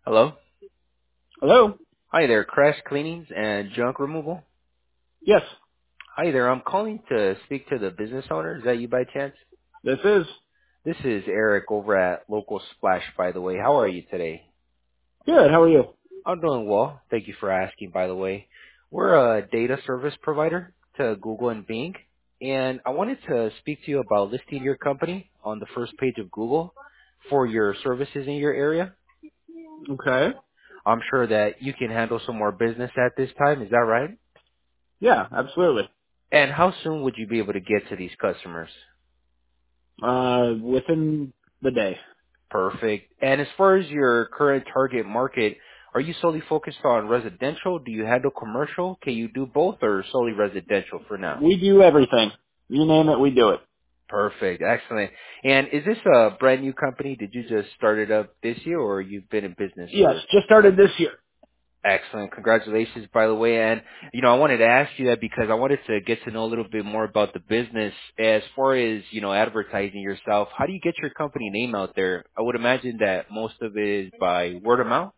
Hello? Hello? Hi there, Crash Cleanings and Junk Removal. Yes, Hi there, I'm calling to speak to the business owner. Is that you by chance? this is. This is Eric over at Local Splash, by the way. How are you today? Good, how are you? I'm doing well. Thank you for asking, by the way. We're a data service provider to Google and Bing, and I wanted to speak to you about listing your company on the first page of Google for your services in your area. Okay. I'm sure that you can handle some more business at this time. Is that right? Yeah, absolutely. And how soon would you be able to get to these customers? Within the day. Perfect. And as far as your current target market, are you solely focused on residential? Do you handle commercial? Can you do both or solely residential for now? We do everything. You name it, we do it. Perfect. Excellent. And is this a brand new company? Did you just start it up this year or you've been in business Yes, for just started this year. Excellent. Congratulations, by the way. And, I wanted to ask you that because I wanted to get to know a little bit more about the business as far as, advertising yourself. How do you get your company name out there? I would imagine that most of it is by word of mouth.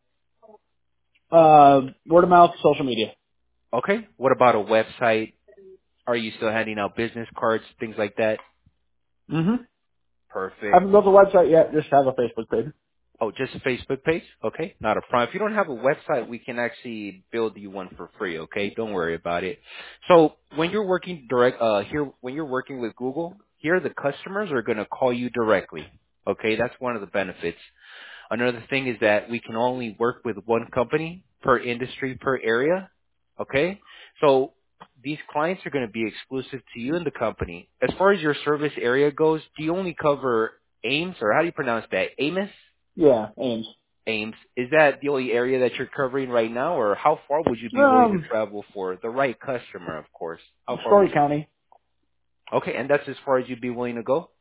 Word of mouth, social media. Okay. What about a website? Are you still handing out business cards, things like that? Mm-hmm. Perfect. Haven't built a website yet, just have a Facebook page. Oh, just a Facebook page? Okay, not a problem. If you don't have a website, we can actually build you one for free, okay? Don't worry about it. So when you're working when you're working with Google, here the customers are going to call you directly, okay? That's one of the benefits. Another thing is that we can only work with one company per industry, per area, okay? So these clients are going to be exclusive to you and the company. As far as your service area goes, do you only cover Ames, or how do you pronounce that? Amos? Yeah, Ames. Ames. Is that the only area that you're covering right now, or how far would you be willing to Um, travel for the right customer, of course? How far would Story you? County. Okay, and that's as far as you'd be willing to go?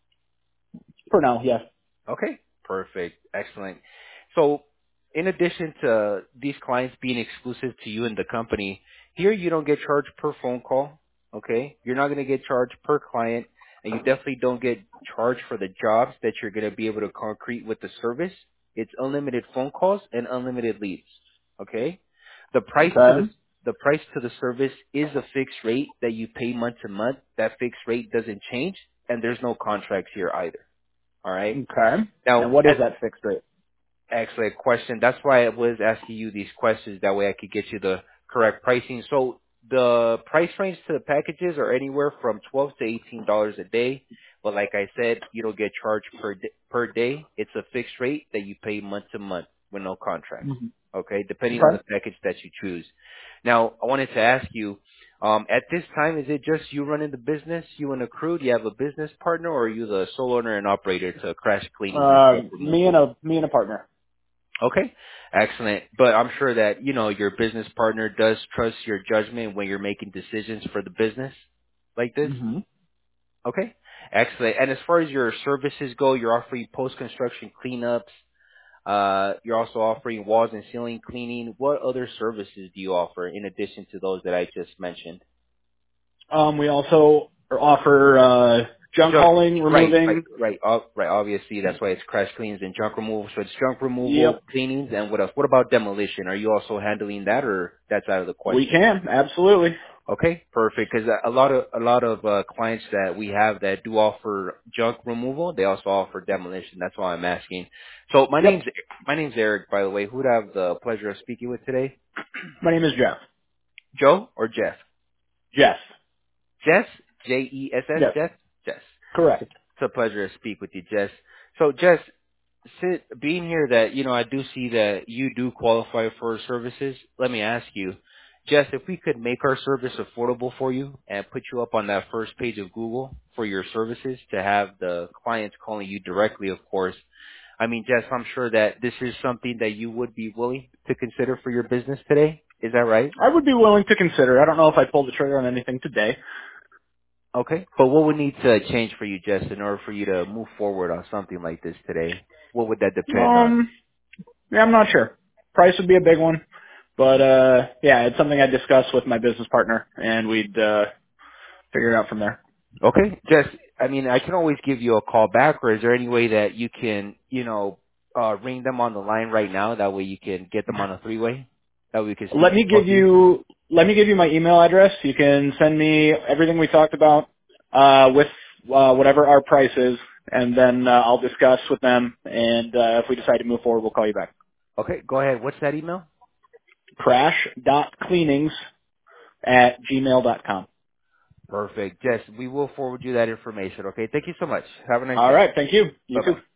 For now, yes. Okay, perfect. Excellent. So in addition to these clients being exclusive to you and the company, here you don't get charged per phone call, okay? You're not going to get charged per client, and you definitely don't get charged for the jobs that you're going to be able to concrete with the service. It's unlimited phone calls and unlimited leads, okay? The price to Okay. the price to the service is a fixed rate that you pay month to month. That fixed rate doesn't change, and there's no contracts here either. All right. Okay. Now, And what is as that fixed rate? actually a question. That's why I was asking you these questions. That way I could get you the correct pricing. So the price range to the packages are anywhere from $12 to $18 a day. But like I said, you don't get charged per day. It's a fixed rate that you pay month to month with no contracts. Mm-hmm. Okay, depending on Okay. the package that you choose. Now, I wanted to ask you, at this time, is it just you running the business, you and a crew? Do you have a business partner, or are you the sole owner and operator to Crash Cleanings and Truck Me Removal? and a partner. Okay, excellent. But I'm sure that, your business partner does trust your judgment when you're making decisions for the business like this. Mm-hmm. Okay, excellent. And as far as your services go, you're offering post-construction cleanups. You're also offering walls and ceiling cleaning. What other services do you offer in addition to those that I just mentioned? We also offer junk Junk, hauling, right, right, removing. right, right. Obviously, that's why it's crash cleans and junk removal. So it's junk removal, Yep, cleanings, and what else? What about demolition? Are you also handling that, or that's out of the we question? can absolutely. Okay, perfect. Because a lot of clients that we have that do offer junk removal, they also offer demolition. That's why I'm asking. So my Yep. name's Eric, by the way. Who would I have the pleasure of speaking with today? My name is Jeff. Joe or Jeff? Jeff. Jess, Jess, Yes. Jess, Jess. Correct. It's a pleasure to speak with you, Jess. So, Jess, being here that, I do see that you do qualify for services, let me ask you, Jess, if we could make our service affordable for you and put you up on that first page of Google for your services to have the clients calling you directly, of course. I mean, Jess, I'm sure that this is something that you would be willing to consider for your business today. Is that right? I would be willing to consider. I don't know if I pull the trigger on anything today. Okay. But what would need to change for you, Jess, in order for you to move forward on something like this today? What would that depend on? Yeah, I'm not sure. Price would be a big one, but yeah, it's something I discussed with my business partner, and we'd figure it out from there. Okay. Jess, I mean, I can always give you a call back, or is there any way that you can, ring them on the line right now. That way you can get them on a three-way. That way you can speak Let me both give of you. you my email address. You can send me everything we talked about with whatever our price is, and then I'll discuss with them. And if we decide to move forward, we'll call you back. Okay, go ahead. What's that email? crash.cleanings@gmail.com. Perfect. Yes, we will forward you that information. Okay. Thank you so much. Have a nice All day. right. Thank you. You Bye too. bye.